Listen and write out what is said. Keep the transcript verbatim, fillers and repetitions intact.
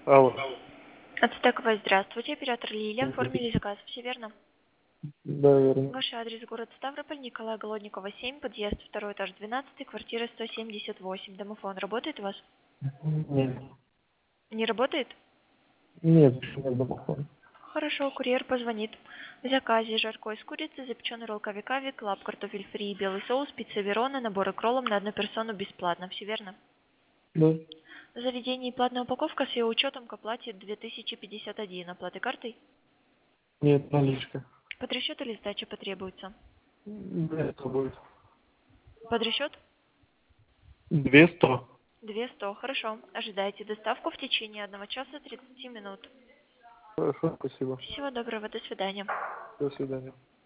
Алло. Ацтековая, здравствуйте. Оператор Лилия. Оформили заказ. Все верно? Да, верно. Ваш адрес город Ставрополь, Николая Голодникова, семь, подъезд, второй этаж, двенадцатый, квартира сто семьдесят восемь. Домофон работает у вас? Нет. Не работает? Нет, почему домофон? Хорошо, курьер позвонит. В заказе жаркое с курицей, запеченный ролл кави-кави, клаб, картофель фри, белый соус, пицца Верона, наборы кроллом на одну персону бесплатно. Все верно? Да. В заведении платная упаковка с ее учетом к оплате две тысячи пятьдесят один. Оплаты картой? Нет, наличка. Под расчет или сдача потребуется? Да, это будет. Под расчет? Две сто. Две сто. Хорошо. Ожидайте доставку в течение одного часа тридцати минут. Хорошо, спасибо. Всего доброго. До свидания. До свидания.